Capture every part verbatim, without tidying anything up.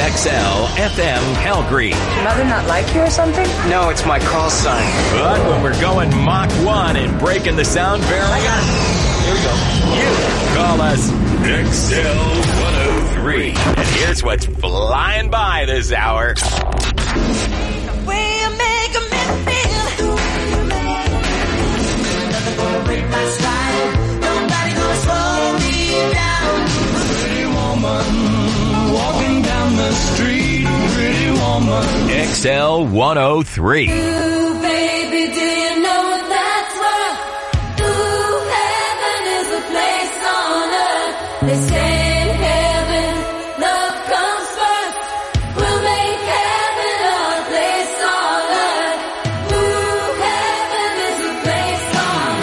X L F M Calgary. Your mother not like you or something? No, it's my call sign. But when we're going Mach one and breaking the sound barrier, Here we go. you call us X L one oh three. And here's what's flying by this hour. Walking down the street, pretty woman. X L one oh three. Ooh, baby, do you know that's what? Ooh, heaven is a place on earth. They say in heaven, love comes first. We'll make heaven a place on earth. Ooh, heaven is a place on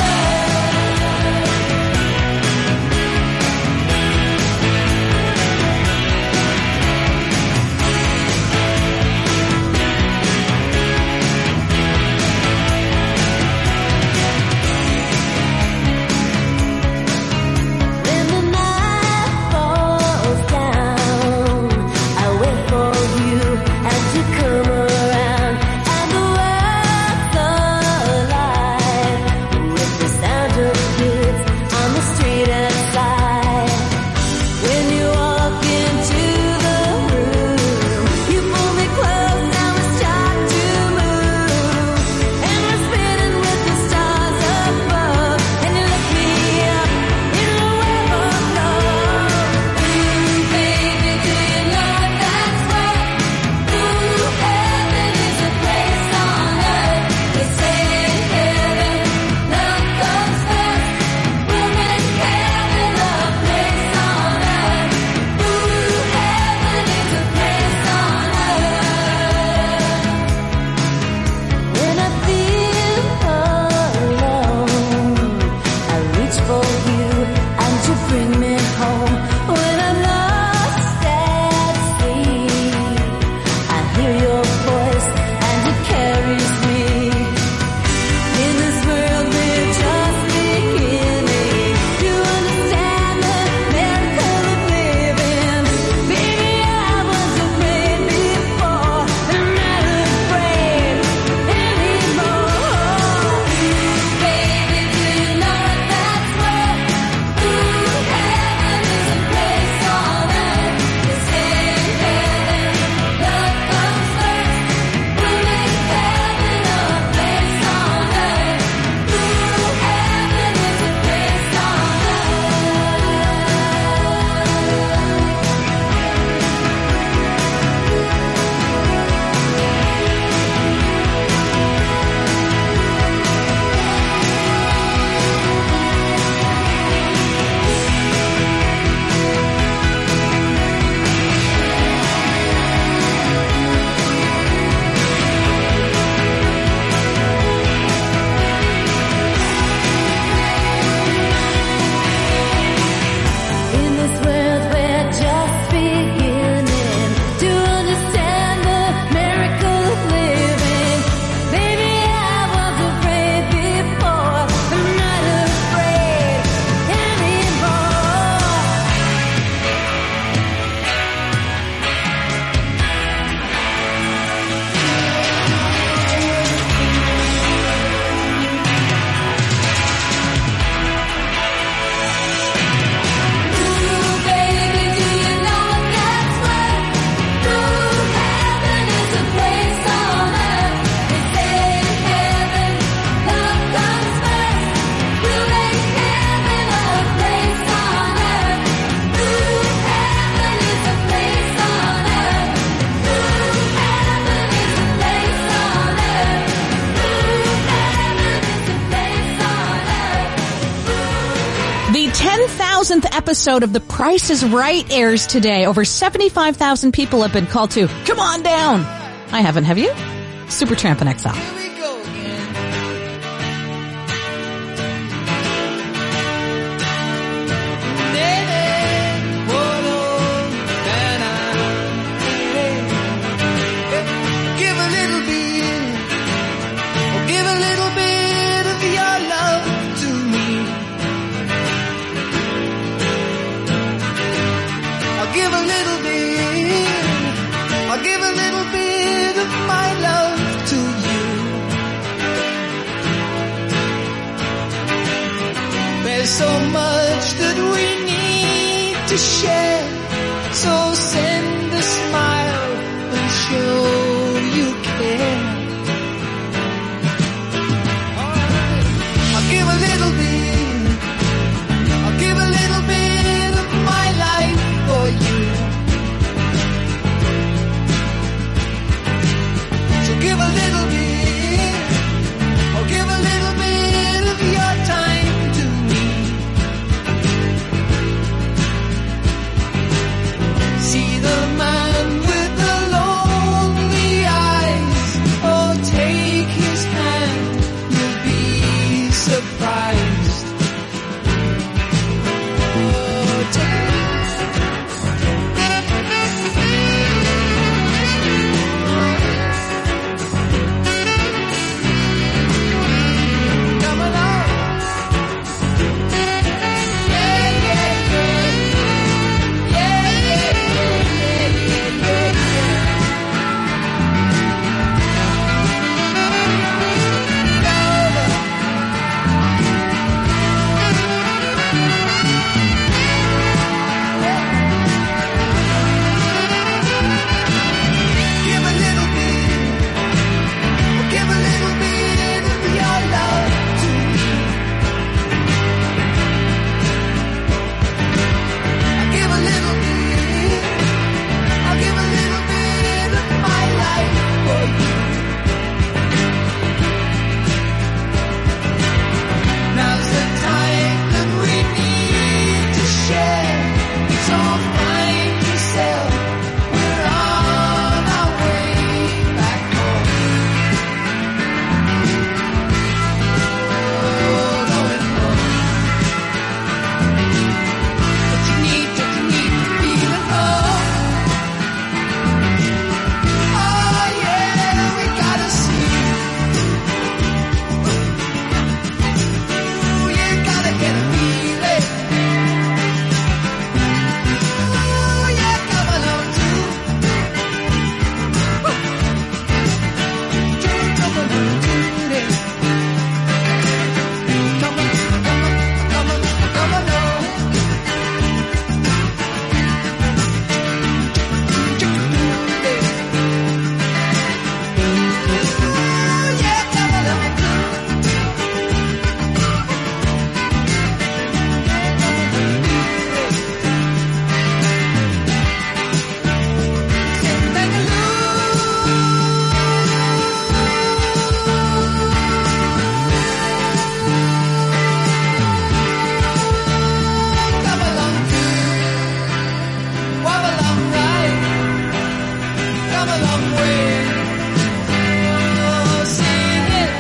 When the night falls down, I wait for you and to come around, and the world's alive with the sound of kids on the street outside. When you walk into the room, you pull me close, now we start to move, and we're spinning with the stars above, and you lift me up in a web of love. Ooh, baby, do you know that's what? Ooh, heaven is a place on earth. They say in heaven, love comes first. We'll make heaven a place on earth. Ooh, heaven is a place on earth. When I feel alone, I reach for you and you bring me home. When I'm lost at sea, I hear your voice and it carries me. In this world we're just beginning to understand the miracle of living. Baby, I was afraid before, I'm not afraid anymore. Baby, do you know that's what? Ooh, heaven is a place on earth. They say in heaven, love comes first. We'll make heaven a place on earth. Ooh, heaven is a place on In this world we're just beginning to understand the miracle of living. Baby, I was afraid before, I'm not afraid anymore. Ooh, baby, do you know that's what? Ooh, heaven is a place on earth. They say in heaven, love comes first. We'll make heaven a place on earth. Ooh, heaven is a place on earth. Ooh, heaven is a place on earth. Ooh, heaven is a place on earth. The ten thousandth episode of The Price is Right airs today. Over seventy-five thousand people have been called to come on down. I haven't, have you? Supertramp and X L. Here we go again. Give a little bit, oh, give a little bit of your love to me. I'll give a little bit of my love to you. There's so much that we need to share, so send a smile and show you care. I'll give a little bit, I'll give a little bit of my life for you. So give a little bit, or give a little bit of your time to me. See the man with the lonely eyes, oh take his hand, you'll be surprised. Oh, take come along. Yeah, yeah, yeah. Yeah, yeah, yeah, yeah, yeah, give a little bit, give a little bit of your love to me. I'll give a little bit, I'll give a little bit of my life for you. Now's the time that we need to share. So find yourself, we're on our way back home. Oh, going home. But you need to, you need to feel at home. Oh yeah, we gotta see. Ooh, you gotta get a feeling. Ooh, yeah, come along too. Woo. Come along too, then. Come on, come on, come on, come along. Ooh, yeah, come along too. Come along too. Wobble along right. Come a long way. Oh, sing it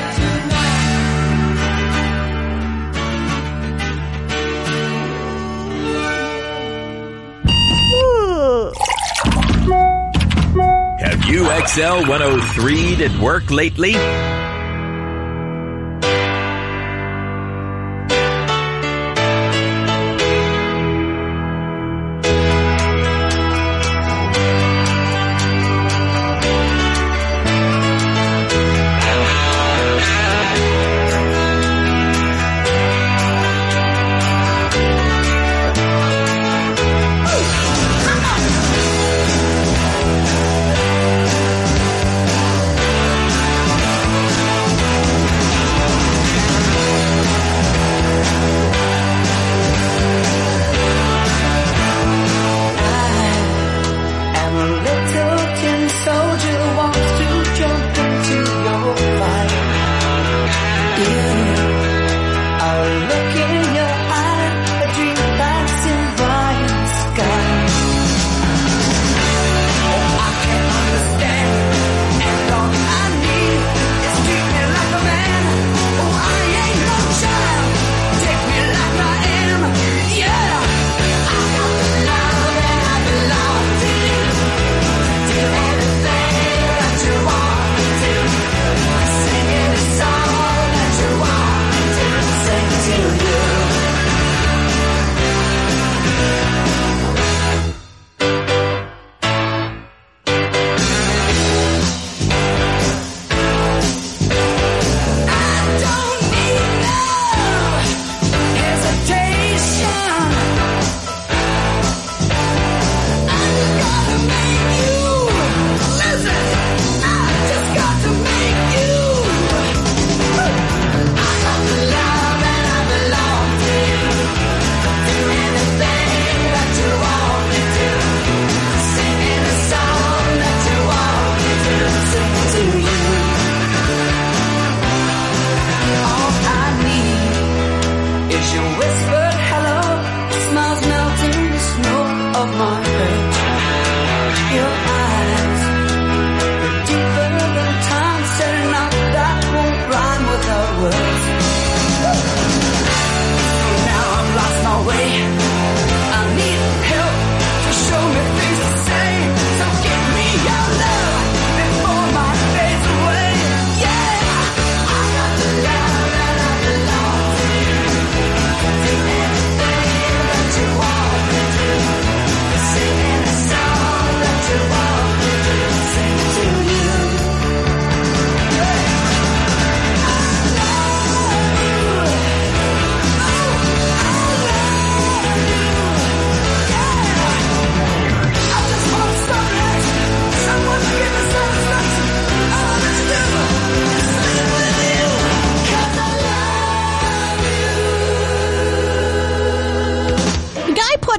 tonight. Have you X L one oh three'd at work lately? Come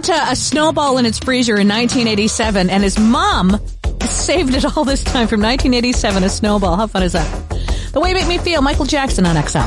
a, a snowball in its freezer in nineteen eighty-seven, and his mom saved it all this time from nineteen eighty-seven, a snowball. How fun is that? The Way You Make Me Feel, Michael Jackson on X L.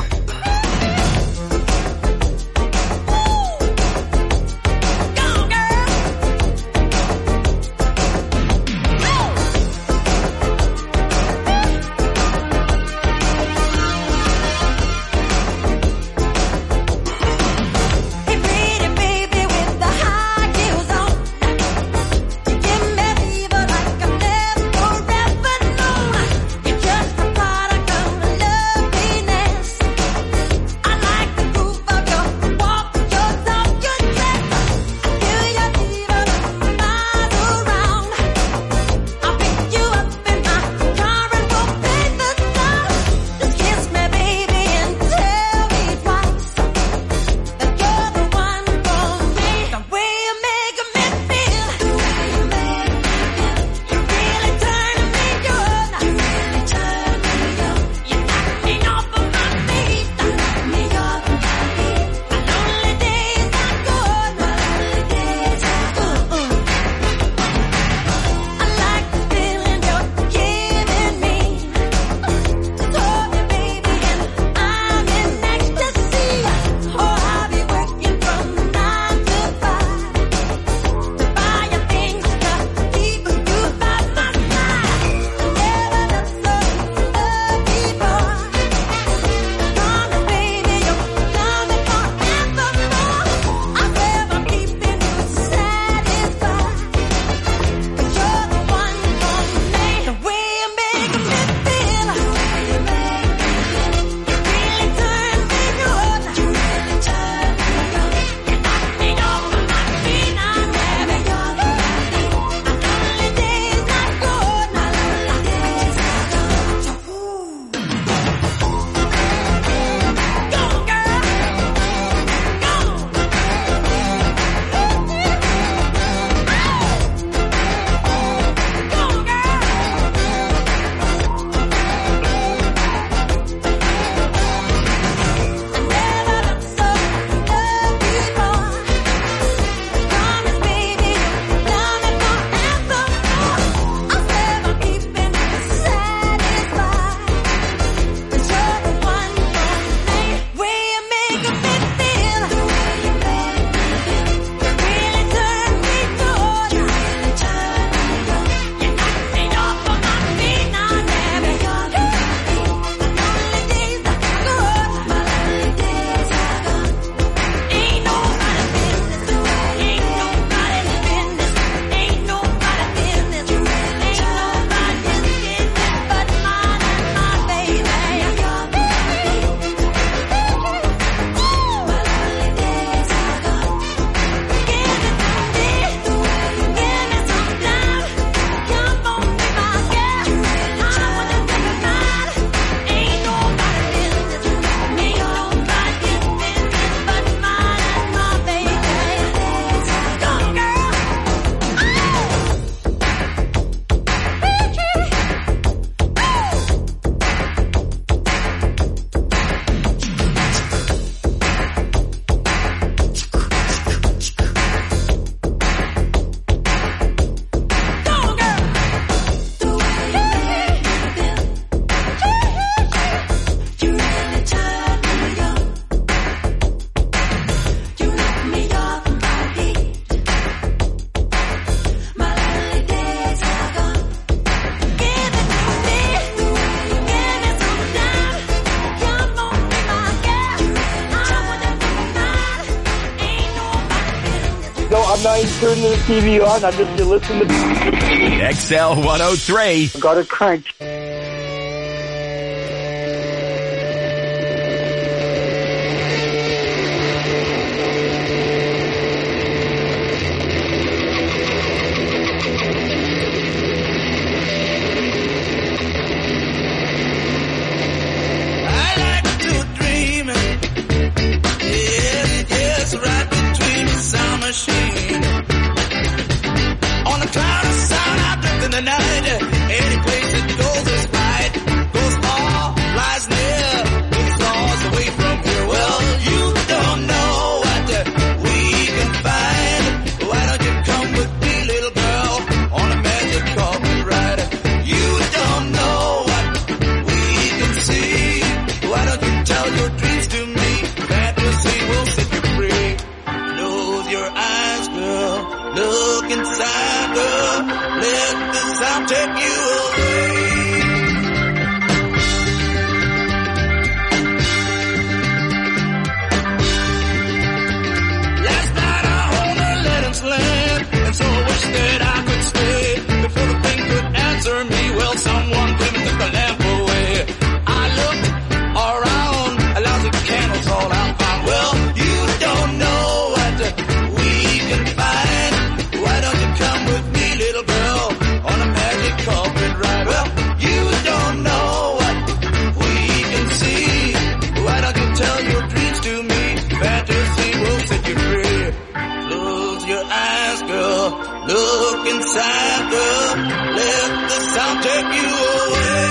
I'm not even turning the T V on. I'm just listening to X L one oh three. Got it cranked. Well, you don't know what we can find. Look inside, girl. Let the sound take you away. Last night I hold her, let him slam, and so I wish that I could stay before the thing could answer me. Well, someone came and took the lamp away. I looked around, a lousy candles all out found. Well, you don't know what we can find. Why don't you come with me, little girl, on a magic carpet ride? Well, you don't know what we can see. Why don't you tell your dreams to me? Fantasy will set you free. Close your eyes, girl. Look inside, girl. Let the sound take you away.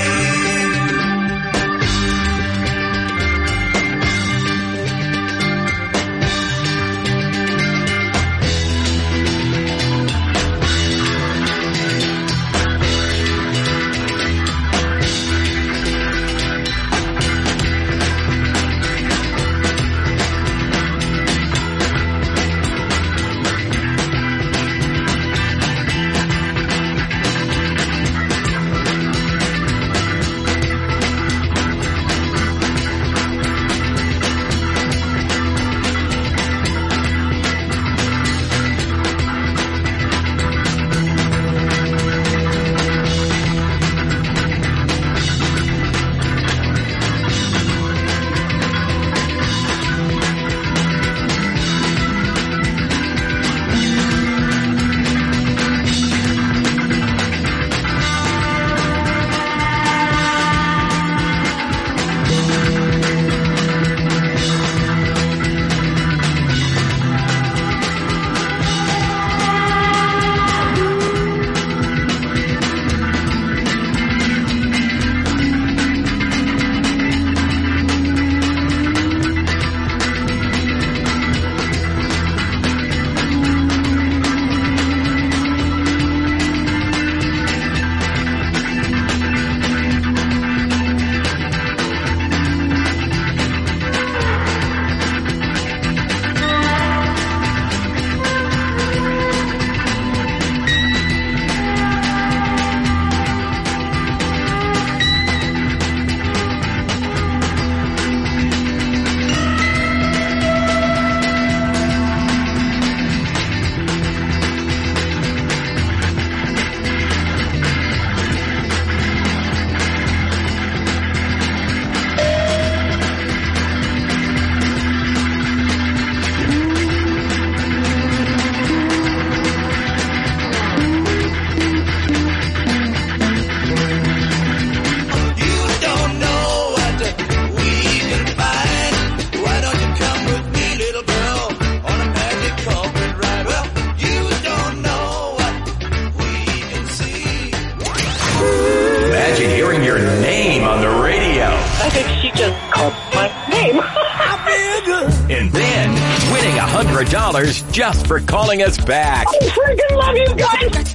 Just for calling us back. I freaking love you guys.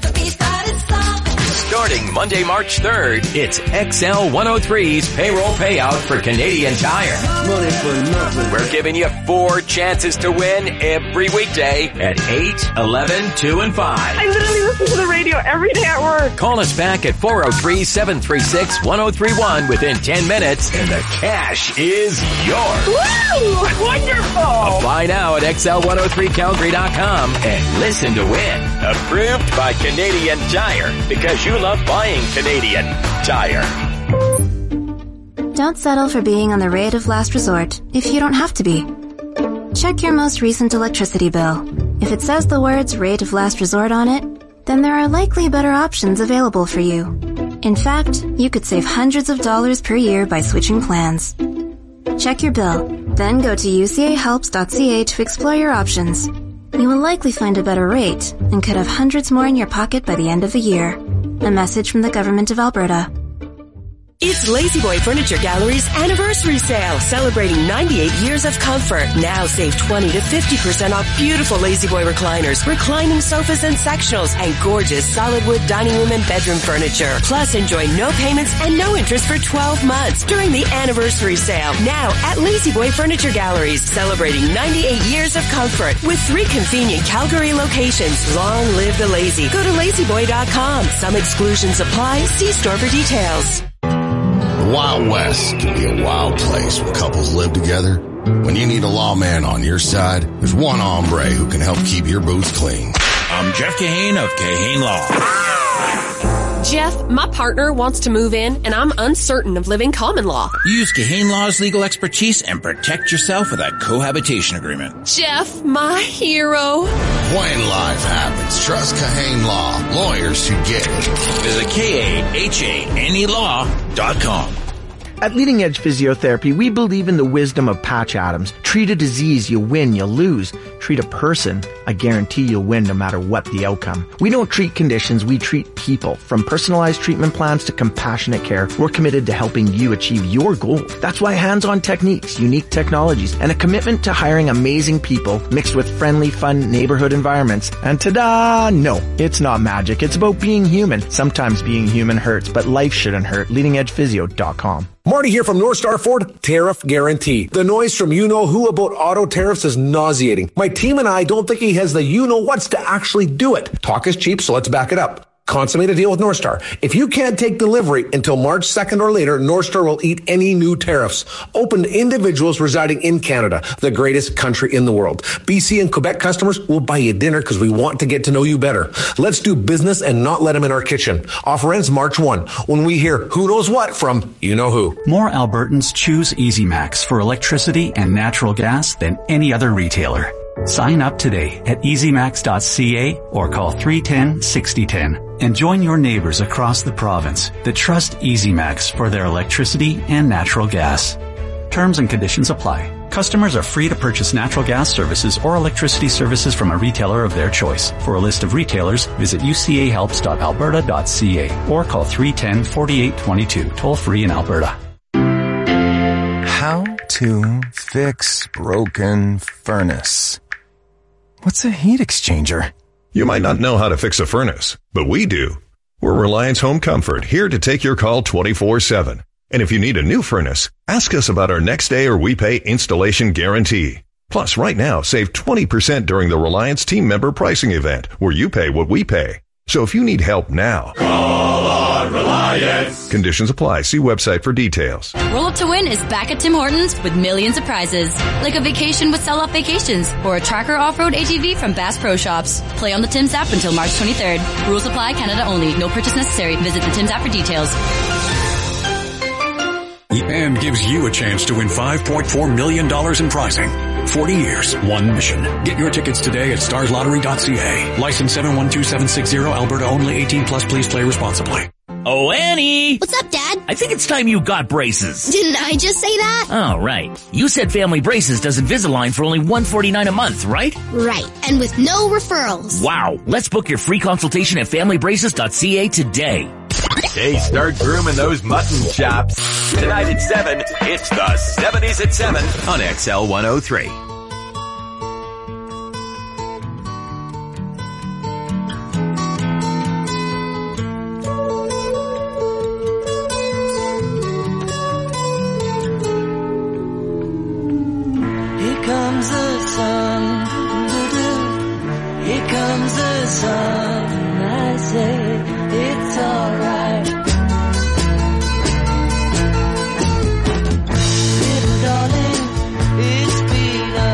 Starting Monday, March third, it's X L one oh three's payroll payout for Canadian Tire. Money for nothing. We're giving you four chances to win every weekday at eight, eleven, two, and five. I literally listen to the radio every day at work. Call us back at four oh three, seven three six, one oh three one within ten minutes, and the cash is yours. Woo! Wonderful! Apply now at X L one oh three Calgary dot com and listen to win. Approved by Canadian Tire, because you love buying Canadian Tire. Don't settle for being on the rate of last resort if you don't have to be. Check your most recent electricity bill. If it says the words rate of last resort on it, then there are likely better options available for you. In fact, you could save hundreds of dollars per year by switching plans. Check your bill, then go to u c a helps dot c a to explore your options. You will likely find a better rate and could have hundreds more in your pocket by the end of the year. A message from the Government of Alberta. It's Lazy Boy Furniture Gallery's anniversary sale, celebrating ninety-eight years of comfort. Now save twenty to fifty percent off beautiful Lazy Boy recliners, reclining sofas and sectionals, and gorgeous solid wood dining room and bedroom furniture. Plus, enjoy no payments and no interest for twelve months during the anniversary sale. Now at Lazy Boy Furniture Galleries, celebrating ninety-eight years of comfort with three convenient Calgary locations. Long live the lazy. Go to lazy boy dot com. Some exclusions apply. See store for details. The Wild West can be a wild place when couples live together. When you need a lawman on your side, there's one hombre who can help keep your boots clean. I'm Jeff Kahane of Kahane Law. Jeff, my partner wants to move in, and I'm uncertain of living common law. Use Kahane Law's legal expertise and protect yourself with a cohabitation agreement. Jeff, my hero. When life happens, trust Kahane Law. Lawyers who get it. Visit K A H A N E law dot com. At Leading Edge Physiotherapy, we believe in the wisdom of Patch Adams. Treat a disease, you win, you lose. Treat a person, I guarantee you'll win no matter what the outcome. We don't treat conditions, we treat people. From personalized treatment plans to compassionate care, we're committed to helping you achieve your goal. That's why hands-on techniques, unique technologies, and a commitment to hiring amazing people mixed with friendly, fun neighborhood environments. And ta-da! No, it's not magic. It's about being human. Sometimes being human hurts, but life shouldn't hurt. leading edge physio dot com. Marty here from North Star Ford Tariff Guarantee. The noise from you-know-who about auto tariffs is nauseating. My team and I don't think he has the you-know-whats to actually do it. Talk is cheap, so let's back it up. Consummate a deal with North Star. If you can't take delivery until March second or later, North Star will eat any new tariffs. Open to individuals residing in Canada, the greatest country in the world. B C and Quebec customers will buy you dinner because we want to get to know you better. Let's do business and not let them in our kitchen. Offer ends March first when we hear who knows what from you-know-who. More Albertans choose EasyMax for electricity and natural gas than any other retailer. Sign up today at easy max dot c a or call three one zero, six zero one zero and join your neighbors across the province that trust EasyMax for their electricity and natural gas. Terms and conditions apply. Customers are free to purchase natural gas services or electricity services from a retailer of their choice. For a list of retailers, visit u c a helps dot alberta dot c a or call three one zero, four eight two two, toll free in Alberta. How to fix broken furnace. What's a heat exchanger? You might not know how to fix a furnace, but we do. We're Reliance Home Comfort, here to take your call twenty-four seven. And if you need a new furnace, ask us about our next day or we pay installation guarantee. Plus, right now, save twenty percent during the Reliance team member pricing event, where you pay what we pay. So if you need help now, call on Reliance. Conditions apply. See website for details. Roll Up to Win is back at Tim Hortons with millions of prizes, like a vacation with Sell Off Vacations or a Tracker Off-Road A T V from Bass Pro Shops. Play on the Tim's app until March twenty-third. Rules apply. Canada only. No purchase necessary. Visit the Tim's app for details. And gives you a chance to win five point four million dollars in prizing. forty years, one mission. Get your tickets today at stars lottery dot c a. License seven one two seven six zero, Alberta only, eighteen plus, please play responsibly. Oh, Annie! What's up, Dad? I think it's time you got braces. Didn't I just say that? Oh, right. You said Family Braces does Invisalign for only one hundred forty-nine dollars a month, right? Right, and with no referrals. Wow. Let's book your free consultation at family braces dot c a today. Hey, start grooming those mutton chops. Tonight at seven, it's the seventies at seven on X L one oh three. Here comes the sun, doo-doo. Here comes the sun, I say it's alright. Little darling, it's been a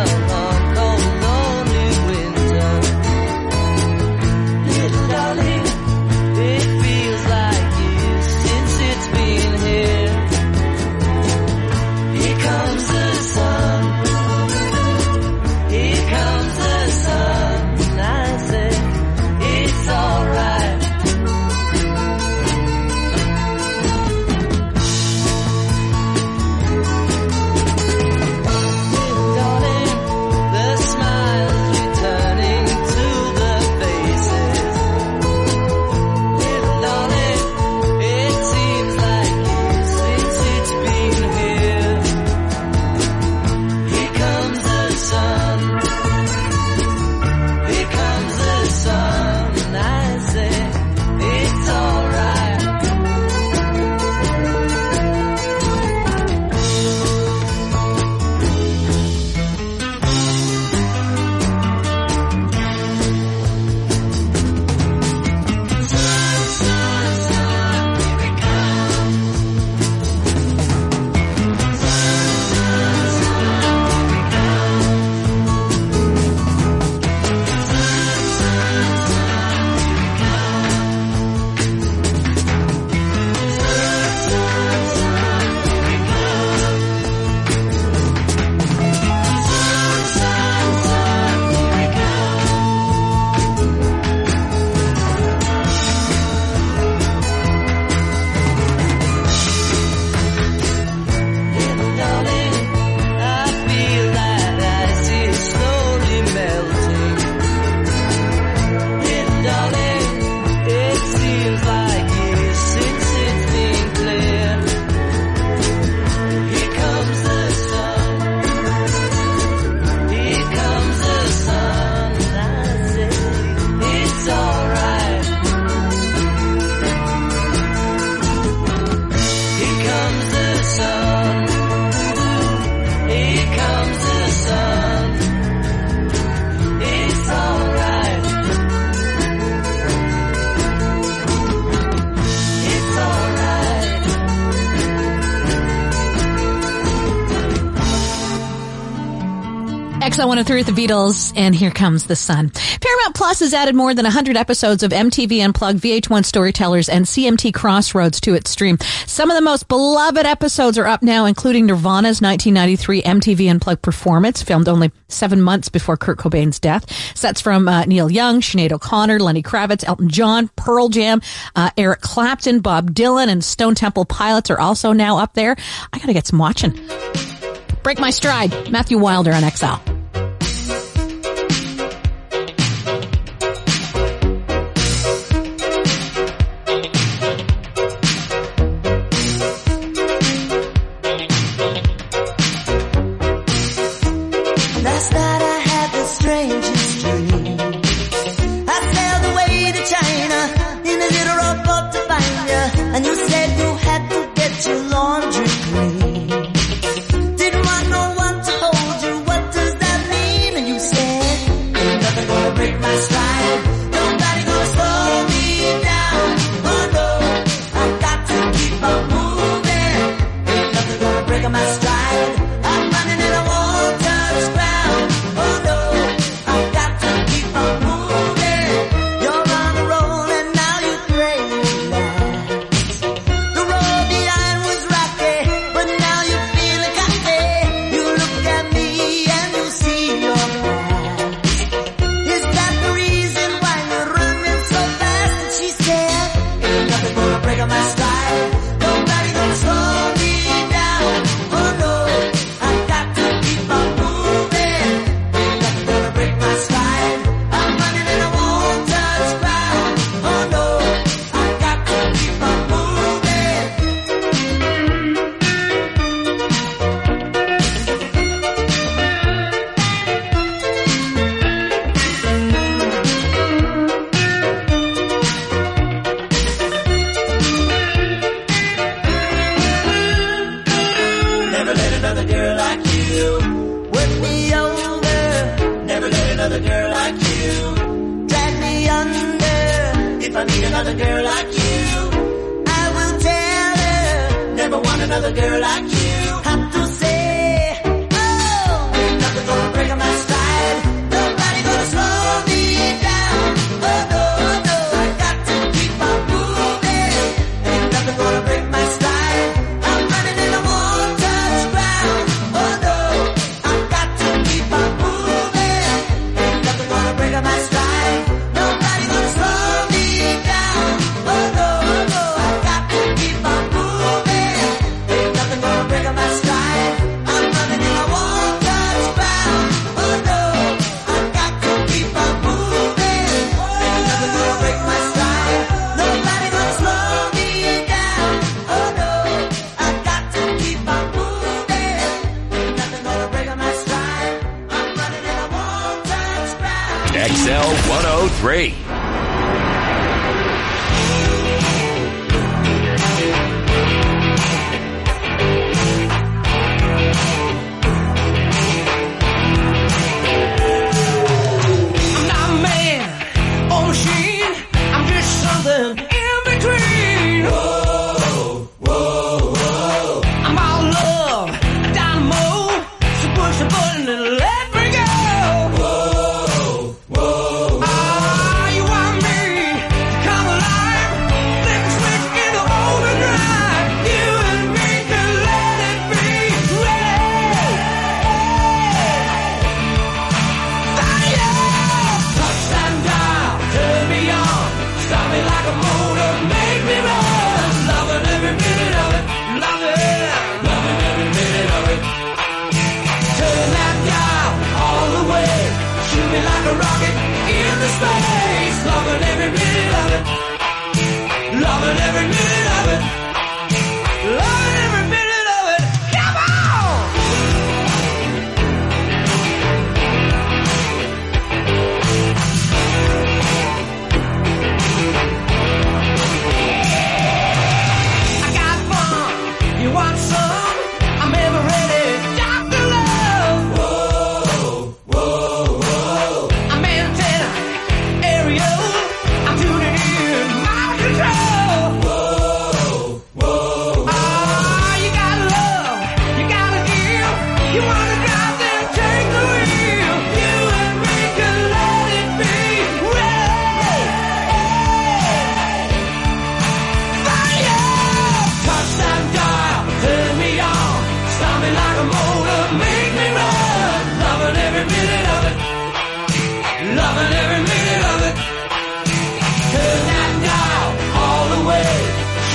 X L one oh three with the Beatles, and Here Comes the Sun. Paramount Plus has added more than one hundred episodes of M T V Unplugged, V H one Storytellers, and C M T Crossroads to its stream. Some of the most beloved episodes are up now, including Nirvana's nineteen ninety-three M T V Unplugged performance, filmed only seven months before Kurt Cobain's death. Sets from uh, Neil Young, Sinead O'Connor, Lenny Kravitz, Elton John, Pearl Jam, uh, Eric Clapton, Bob Dylan, and Stone Temple Pilots are also now up there. I gotta get some watching. Break My Stride, Matthew Wilder on X L. Last night I had the strangest dream. I sailed away to China in a little rowboat to find you, and you said you had to get your laundry clean. Didn't want no one to hold you. What does that mean? And you said, ain't nothing gonna break my stride. Nobody gonna slow me down. Oh no, I've got to keep on moving. Ain't nothing gonna break my stride. I'm running and I won't touch ground. Oh no, I've got to keep on moving. You're on a roll and now you pray you last. The road behind was rocky, but now you're feeling cocky. You look at me and you see your past. Is that the reason why you're running so fast? And she said, ain't nothing gonna break my stride. Nobody gonna slow me down. Oh no, I've got to keep on moving. Ain't nothing gonna break my stride. I'm running and I won't touch ground. Oh no, I've got to keep on moving. Never let another girl like you work me over. Never let another girl like you drag me under. If I meet another girl like you, I will tell her. Never want another girl like you. Have to say, oh, ain't nothing gonna break my stride. Nobody gonna slow me down. Oh no, no, I got to keep on moving. Ain't nothing gonna break my stride. I'm running and I won't touch ground. Oh no, I've got to keep on moving. Ain't nothing gonna break my stride. Nobody gonna slow me down. Oh no, no, I've got to keep on moving. Ain't nothing gonna break my stride. I'm running and I won't touch ground. Oh no, I've got to keep on moving. Ain't nothing gonna break my stride. Nobody gonna slow me down. Oh no, I've got to keep on moving. Ain't nothing gonna break my stride. I'm running and I won't touch ground. X L one oh three. I'm not a man or machine. I'm just something in between. Whoa, whoa, whoa. I'm all love, a dynamo. So push the button and let me go. Whoa, whoa, ah, you want me to come alive? Flip the switch in the overdrive. You and me can let it be. Touchdown dial, turn me on, stop me like a motor, make me run. Loving every minute of it, loving, loving every minute of it. Turn that dial all the way, shoot me like a rocket into space. Loving every minute of it, loving every minute of it, loving every minute of it. Come on! I got fun. You want some? I'm ever ready. Doctor Love. Whoa, whoa, whoa. I'm antenna, aerial. I'm tuning in, mind control. Whoa, whoa. Ah, you gotta love, you gotta give. You wanna drive, then take the wheel.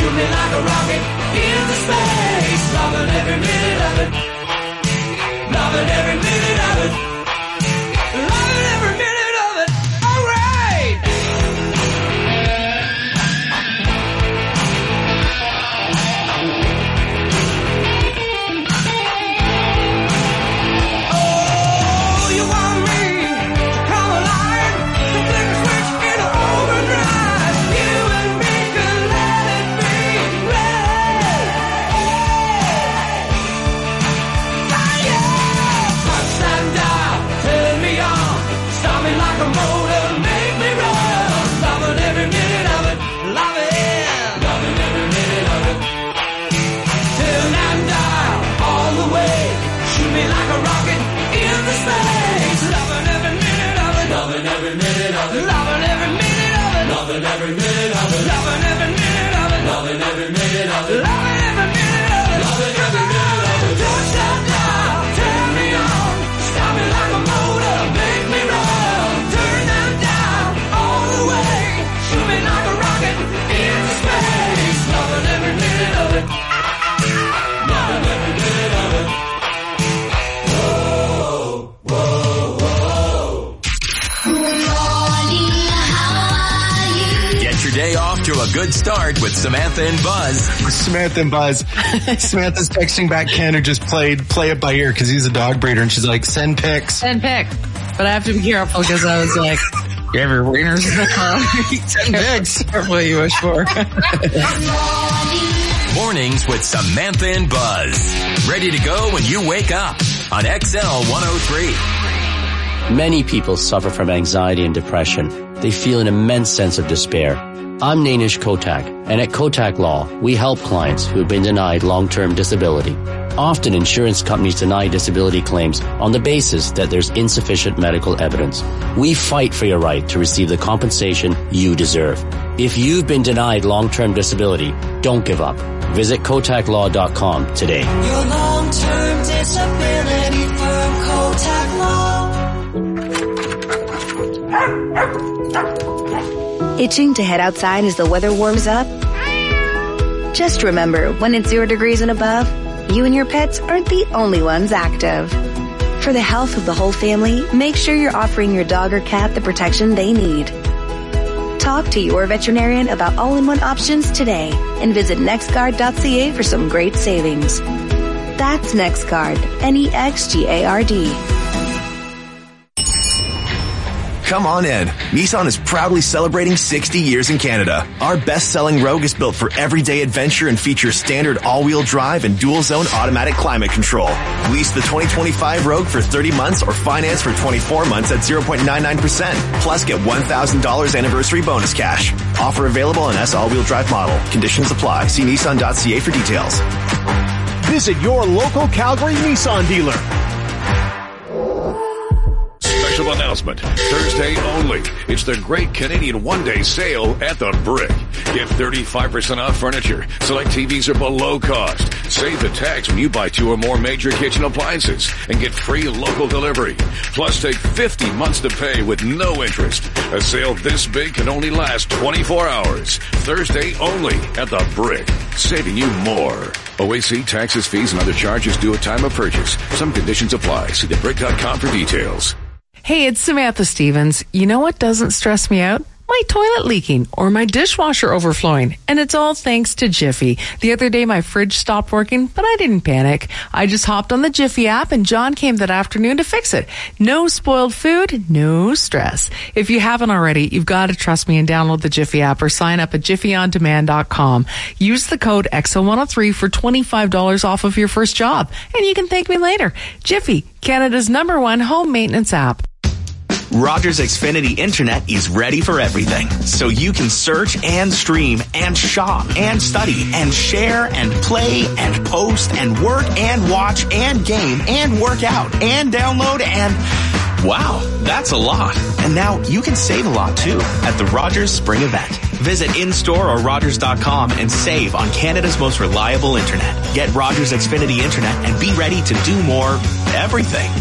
shoot me like a rocket into space. Loving every minute of it. Loving every minute of it. Loving every minute of it. All right. Oh, you want me to come alive, to flick a switch into overdrive. You and me can let it be. Let ah, yeah. Punch that dial, turn me on, stop me like a motor, make me run. Loving every minute of it, love it, loving every minute of it. Turn that dial all the way, shoot me like a rocket into space. Loving every minute of it, loving every minute of it, loving every minute of it, loving every minute of it, loving every minute of it, loving every minute of it, loving every minute of it, loving every minute of it. Touch that dial, turn me on, stop me like a motor, make me run. Turn that dial all the way, shoot me like a rocket into space. Loving every minute of it, loving every minute of it. Whoa, whoa, whoa. Get your day off to a good start with Samantha and Buzz. Samantha and Buzz. Samantha's texting back Ken, who just played Play It By Ear because he's a dog breeder, and she's like, send pics. Send pic. But I have to be careful because I was like, you have your wieners in the car. Send pics. Careful what you wish for. Mornings with Samantha and Buzz. Ready to go when you wake up on X L one oh three. Many people suffer from anxiety and depression. They feel an immense sense of despair. I'm Nainish Kotak, and at Kotak Law, we help clients who have been denied long-term disability. Often insurance companies deny disability claims on the basis that there's insufficient medical evidence. We fight for your right to receive the compensation you deserve. If you've been denied long-term disability, don't give up. Visit kotak law dot com today. Your long-term disability firm, Kotak Law. Itching to head outside as the weather warms up? Just remember, when it's zero degrees and above, you and your pets aren't the only ones active. For the health of the whole family, make sure you're offering your dog or cat the protection they need. Talk to your veterinarian about all-in-one options today and visit nextguard dot c a for some great savings. That's NextGuard, N E X G A R D. Come on in. Nissan is proudly celebrating sixty years in Canada. Our best-selling Rogue is built for everyday adventure and features standard all-wheel drive and dual-zone automatic climate control. Lease the twenty twenty-five Rogue for thirty months or finance for twenty-four months at zero point nine nine percent. Plus, get one thousand dollars anniversary bonus cash. Offer available on S all-wheel drive model. Conditions apply. See nissan dot c a for details. Visit your local Calgary Nissan dealer. Special announcement. Thursday only. It's the Great Canadian One-Day Sale at the Brick. Get thirty-five percent off furniture. Select T Vs are below cost. Save the tax when you buy two or more major kitchen appliances and get free local delivery. Plus, take fifty months to pay with no interest. A sale this big can only last twenty-four hours. Thursday only at the Brick. Saving you more. O A C, taxes, fees, and other charges due at time of purchase. Some conditions apply. See the brick dot com for details. Hey, it's Samantha Stevens. You know what doesn't stress me out? My toilet leaking or my dishwasher overflowing. And it's all thanks to Jiffy. The other day my fridge stopped working, but I didn't panic. I just hopped on the Jiffy app and John came that afternoon to fix it. No spoiled food, no stress. If you haven't already, you've got to trust me and download the Jiffy app or sign up at jiffy on demand dot com. Use the code X L one oh three for twenty-five dollars off of your first job. And you can thank me later. Jiffy, Canada's number one home maintenance app. Rogers Xfinity Internet is ready for everything, so you can search and stream and shop and study and share and play and post and work and watch and game and work out and download and... Wow, that's a lot. And now you can save a lot too at the Rogers Spring Event. Visit in-store or rogers dot com and save on Canada's most reliable internet. Get Rogers Xfinity Internet and be ready to do more everything.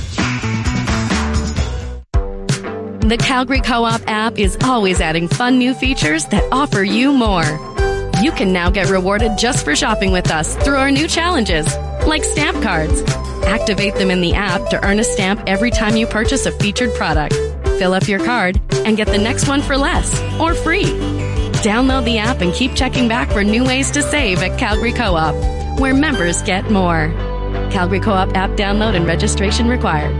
The Calgary Co-op app is always adding fun new features that offer you more. You can now get rewarded just for shopping with us through our new challenges, like stamp cards. Activate them in the app to earn a stamp every time you purchase a featured product. Fill up your card and get the next one for less or free. Download the app and keep checking back for new ways to save at Calgary Co-op, where members get more. Calgary Co-op app download and registration required.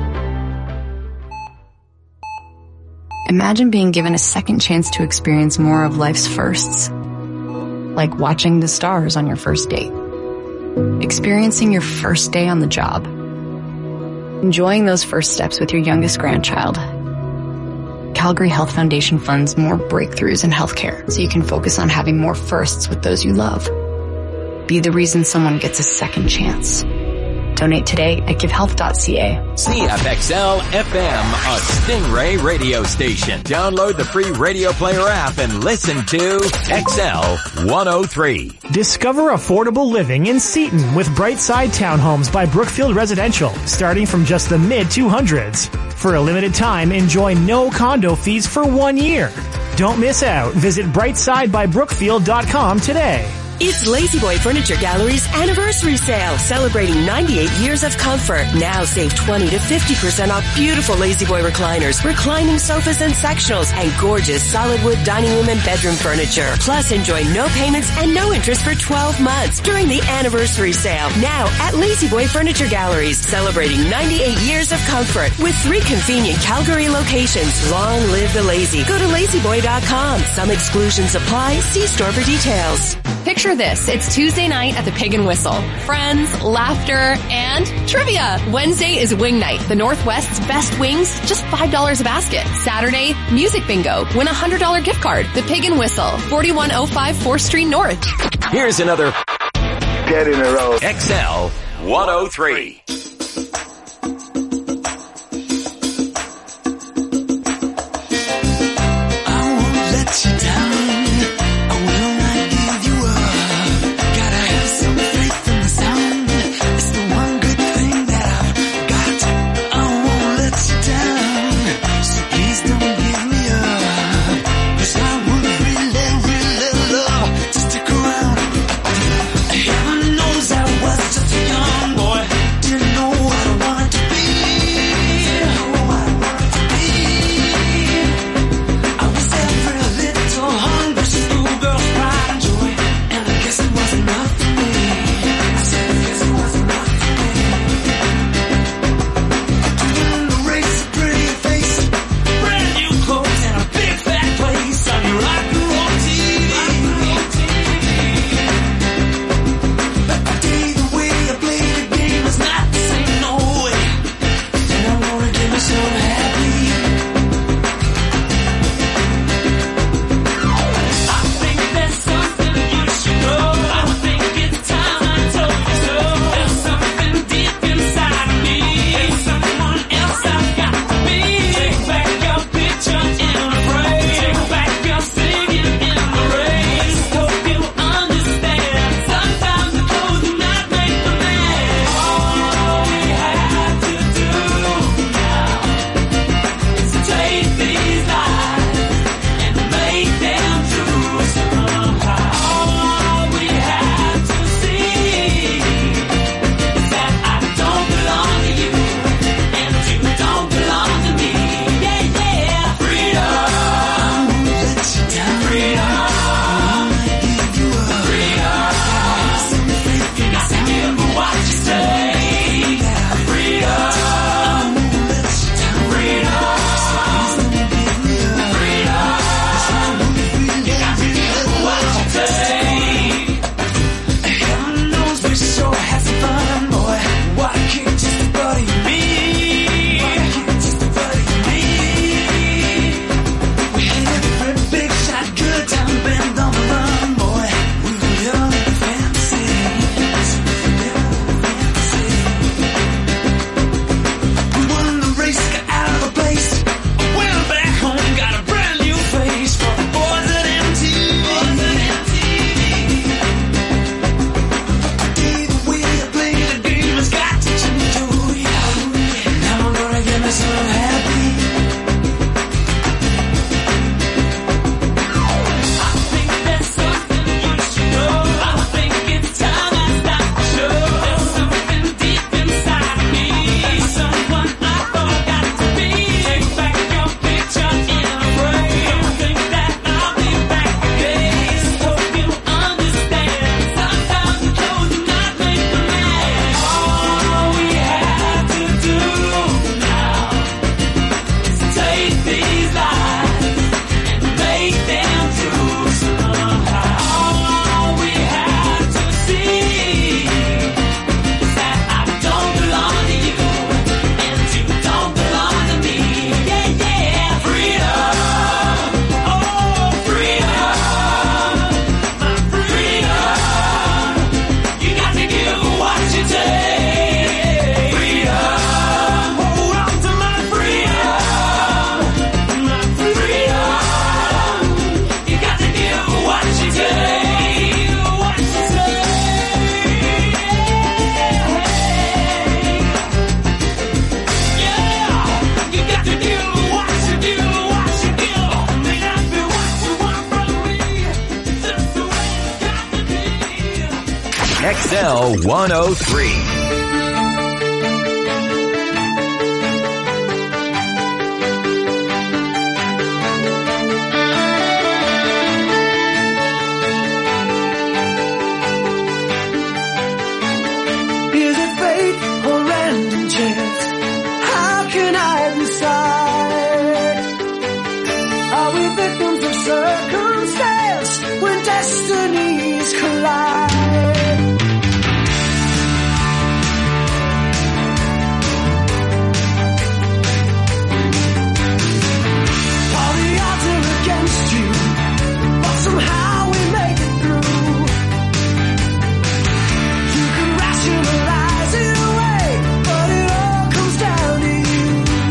Imagine being given a second chance to experience more of life's firsts. Like watching the stars on your first date. Experiencing your first day on the job. Enjoying those first steps with your youngest grandchild. Calgary Health Foundation funds more breakthroughs in healthcare so you can focus on having more firsts with those you love. Be the reason someone gets a second chance. Donate today at give health dot c a. C F X L F M, a Stingray radio station. Download the free Radio Player app and listen to X L one oh three. Discover affordable living in Seaton with Brightside Townhomes by Brookfield Residential, starting from just the mid two hundreds. For a limited time, enjoy no condo fees for one year. Don't miss out. Visit brightside by brookfield dot com today. It's La-Z-Boy Furniture Gallery's anniversary sale, celebrating ninety-eight years of comfort. Now save twenty to fifty percent off beautiful La-Z-Boy recliners, reclining sofas and sectionals, and gorgeous solid wood dining room and bedroom furniture. Plus, enjoy no payments and no interest for twelve months during the anniversary sale. Now at La-Z-Boy Furniture Galleries, celebrating ninety-eight years of comfort with three convenient Calgary locations. Long live the lazy. Go to lazy boy dot com. Some exclusions apply. See store for details. Picture this. It's Tuesday night at the Pig and Whistle. Friends, laughter, and trivia. Wednesday is wing night. The Northwest's best wings, just five dollars a basket. Saturday, music bingo. Win a one hundred dollars gift card. The Pig and Whistle, forty-one oh five fourth Street North. Here's another Dead in a Row. X L one oh three. I won't let you down. Heaven knows I was just a young boy, didn't know X L one oh three. Is it fate or random chance? How can I decide? Are we victims of circumstance when destinies collide? All the odds are against you, but somehow we make it through. You can rationalize it away, but it all comes down to you.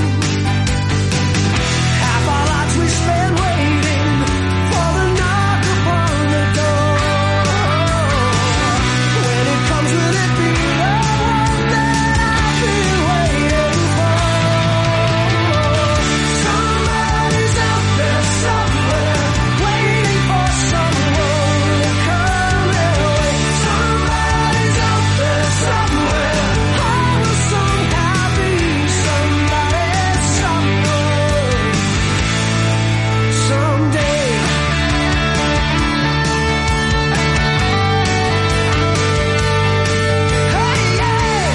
Half our lives we spend waiting for the knock upon the door. When it comes, will it be the one that I've been waiting for? Somebody's out there somewhere, waiting for someone to come their way. Somebody's out there somewhere, I will somehow be somebody somewhere, someday. Hey, yeah.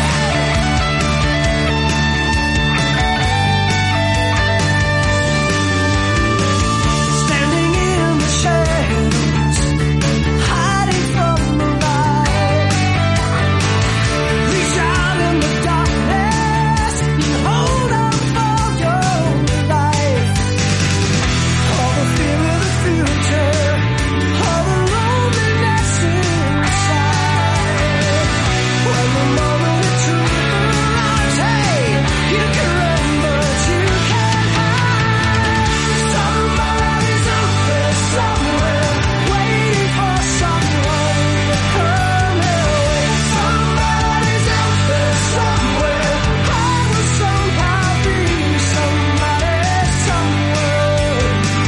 Standing in the shadows, hiding from the light. Reach out in the darkness and hold on for your life. All the fear of the future, all the loneliness inside. When the moment of truth arrives, hey, you can run but you can't hide. Somebody's out there somewhere, waiting for someone to come their way. Somebody's out there somewhere, I will somehow be somebody somewhere,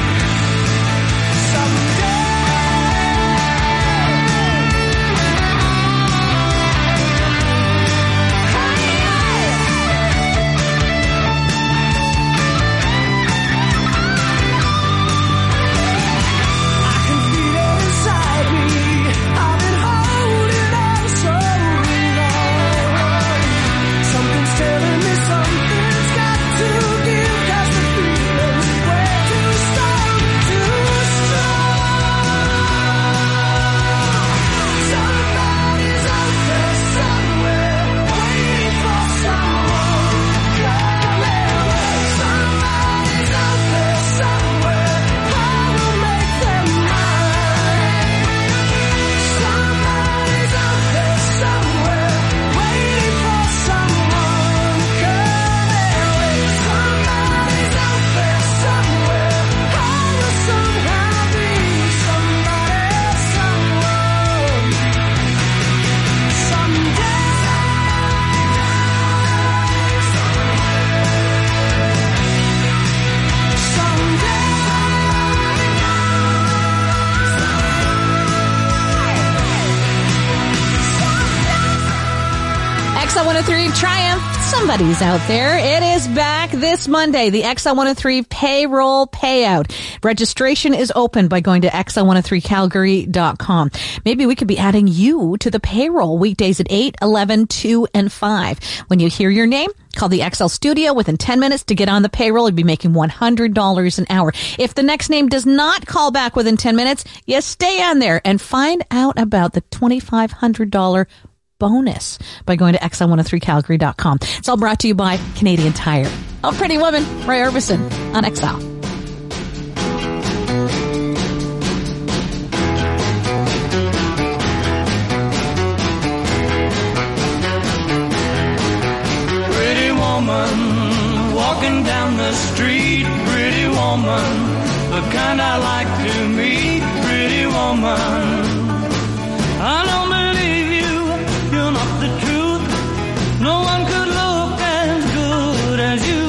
someday. I can feel it inside me. I've been holding on so long. Something's telling me something's got to give, 'cause the feeling's way too strong, too strong. Somebody's out there somewhere, waiting for someone to come their way. Somebody's out there somewhere, I will make them mine. Somebody's out there somewhere, waiting for someone to come their way. Somebody's out there somewhere, I will somehow be somebody someone, someday. X L one oh three Triumph. Somebody's out there. It is back this Monday, the X L one oh three payroll payout. Registration is open by going to X L one oh three Calgary dot com. Maybe we could be adding you to the payroll weekdays at eight, eleven, two, and five. When you hear your name, call the X L studio within ten minutes to get on the payroll. You'd be making one hundred dollars an hour. If the next name does not call back within ten minutes, you stay on there and find out about the twenty-five hundred dollars bonus by going to X L one oh three Calgary dot com. It's all brought to you by Canadian Tire. Oh, Pretty Woman, Roy Orbison on X L. Pretty woman, walking down the street. Pretty woman, the kind I like to meet. Pretty woman, I don't believe you, you're not the truth. No one could look as good as you.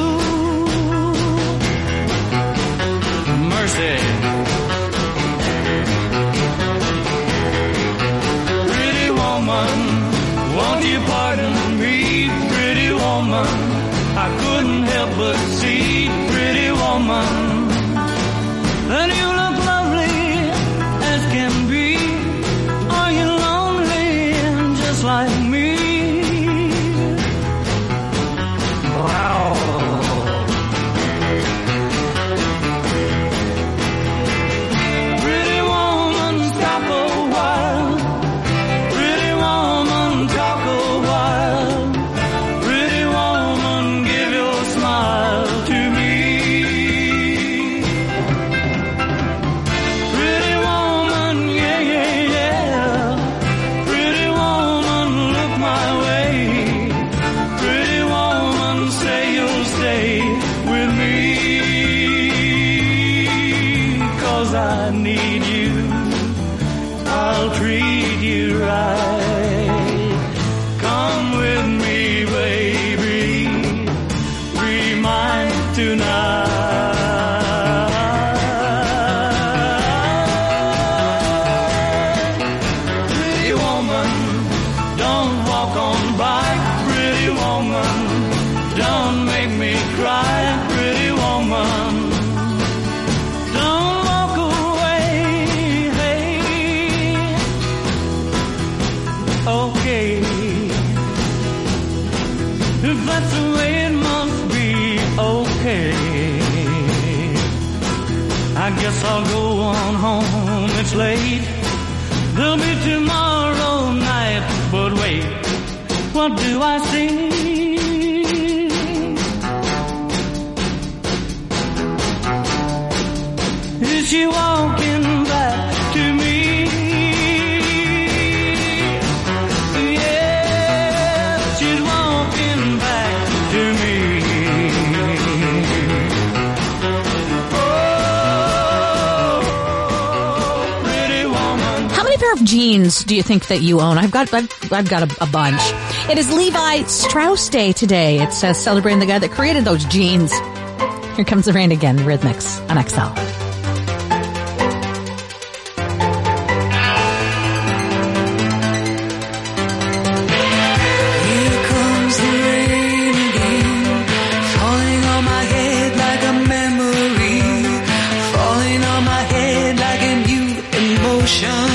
Mercy. Pretty woman, woman, won't you pardon me, pretty woman? I couldn't help but see, pretty woman, that you look lovely as can be. Are you lonely just like me? Wow. Pretty woman, stop a while. Pretty woman, talk a while. Pretty woman, give your smile to me. Pretty woman, yeah, yeah, yeah. Pretty woman, look my way. Pretty woman, say you'll stay with me. 'Cause I need you, I'll treat you right. Come with me, baby, be mine tonight. Pretty woman, don't walk on by. Pretty woman, don't make me cry. Pretty woman, don't walk away. Hey, okay, if that's the way it must be, okay. I guess I'll go on home, it's late. There'll be tomorrow night, but wait, what do I see? Is she walking back to me? Yeah, she's walking back to me. Oh, pretty woman. How many pair of jeans do you think that you own? I've got, I've, I've got a, a bunch. It is Levi Strauss Day today. It's uh, celebrating the guy that created those jeans. Here comes the rain again, Rhythmics on X L. Here comes the rain again, falling on my head like a memory, falling on my head like a new emotion.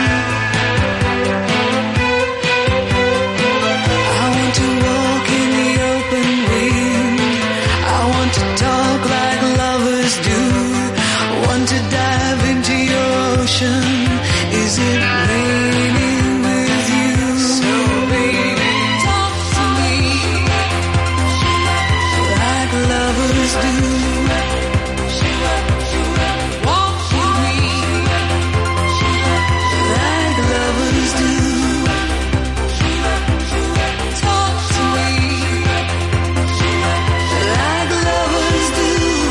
I want to walk in the open wind, I want to talk like lovers do, want to dive into your ocean. Is it raining with you? So baby, talk to me like lovers do. Walk with me like lovers do. Talk to me like lovers do.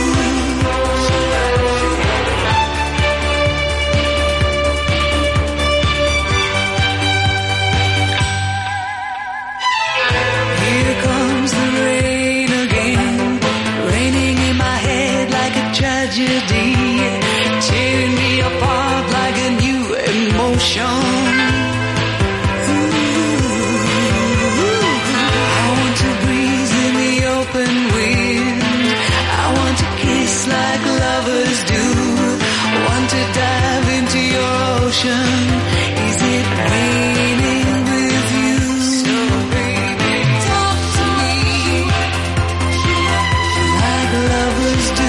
Here comes the rain again, raining in my head like a tragedy, tearing me apart like a new emotion. Ooh, I want to breathe in the open wind, I want to kiss like lovers do, want to dive into your ocean. Is it raining with you? So baby, talk to me like lovers do.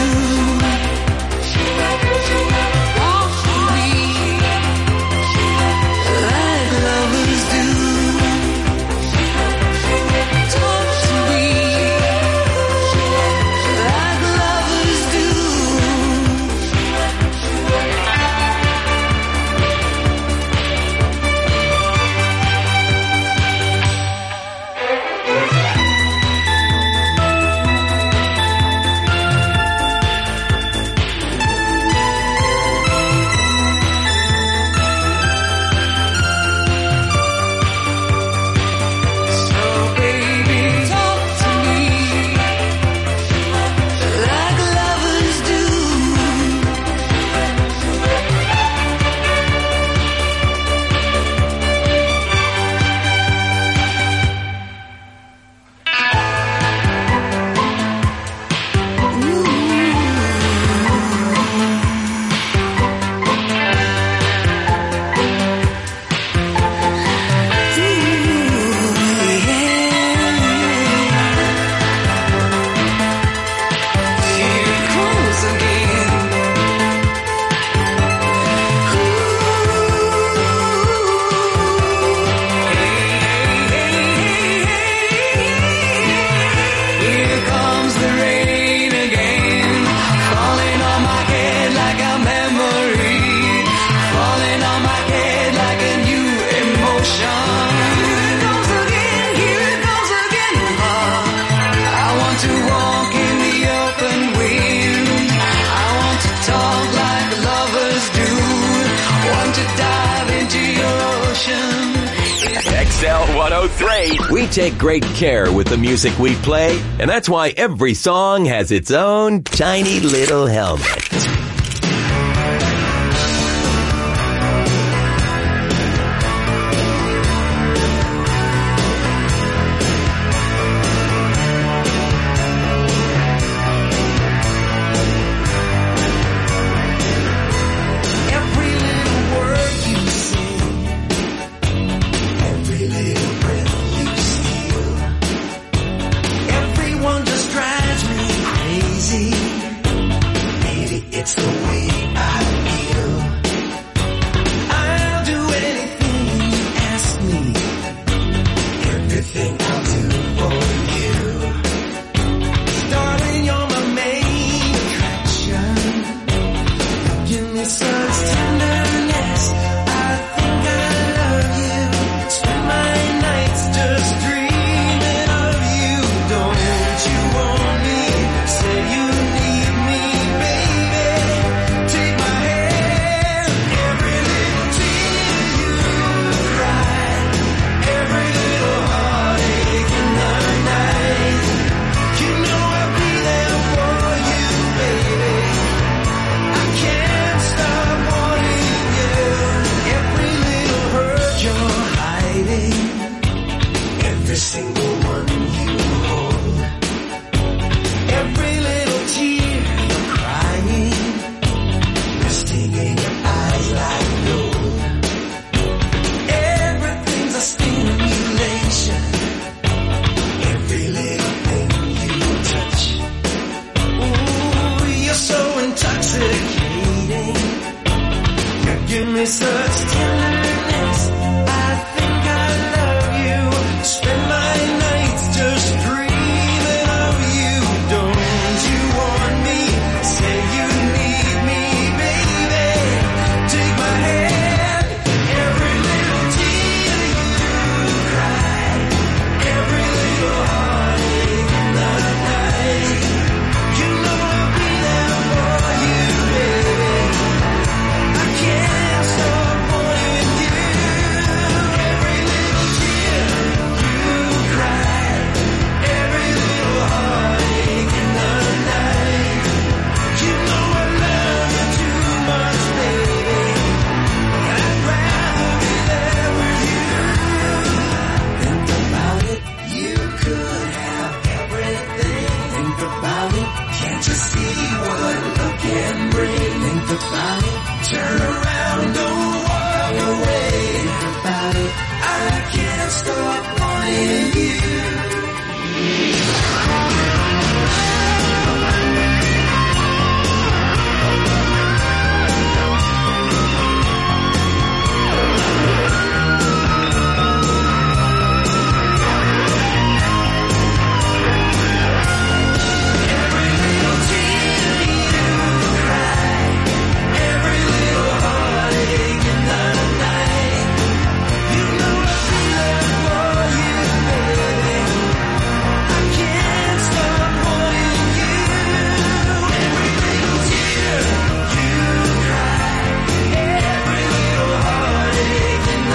Walk with me like lovers do. Talk to me like lovers do. X L one oh three. We take great care with the music we play, and that's why every song has its own tiny little helmet.